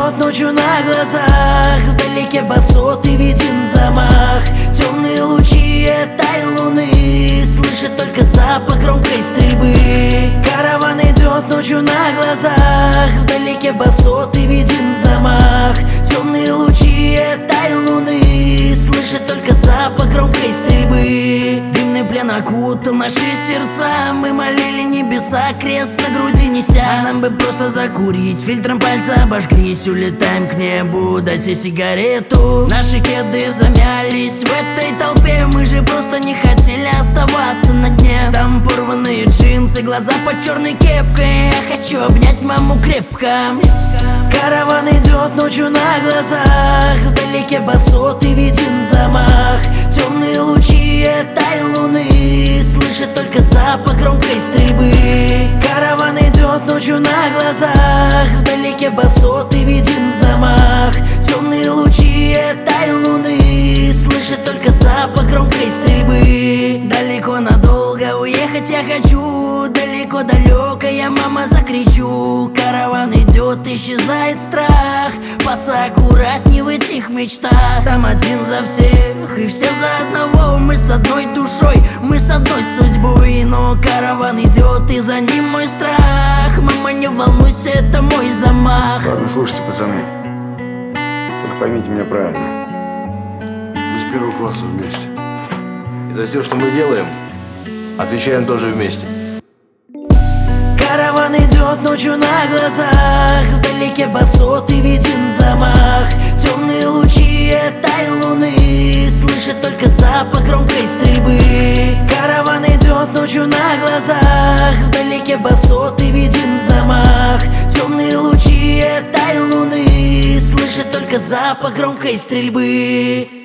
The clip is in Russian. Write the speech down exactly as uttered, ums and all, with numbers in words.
идет ночью на глазах, вдалеке басоты виден замах. Темные лучи этой луны, слышит только запах громкой стрельбы. Караван идет ночью на глазах, вдалеке басоты виден замах. Темные лучи этой луны, слышит только запах громкой стрельбы. Дымный плен окутал наши сердца, мы молили небеса, крест на груди неся. А нам бы просто закурить, фильтром пальца обожглись, улетаем к небу, дайте сигарету. Наши кеды замялись в этой толпе, мы же просто не хотели оставаться на дне. Там порванные джинсы, глаза под черной кепкой, я хочу обнять маму крепко. Караван идет ночью на глазах, вдалеке басоты виден замах. Темные лучи этой луны, слышит только запах громкой стрельбы. Караван идет ночью на глазах, вдалеке басоты виден замах. Темные лучи этой луны, слышит только запах громкой стрельбы. Далеко надолго уехать я хочу, далеко-далеко я, мама, закричу. Караван идет, исчезает страх, паца, аккуратней в этих мечтах. Там один за всех и все за одного, мы с одной душой, мы с одной судьбой. Но караван идет и за ним мой страх, мама, не волнуйся, это мой замах. Ладно, слушайте, пацаны, только поймите меня правильно, мы с первого класса вместе. И за все, что мы делаем, отвечаем тоже вместе. Караван идет ночью на глазах, вдалеке басоты виден замах. Темные лучи этой луны, слышит только запах громкой стрельбы. Караван идет ночью на глазах, вдалеке басоты виден замах. Темные лучи этой луны, слышит только запах громкой стрельбы.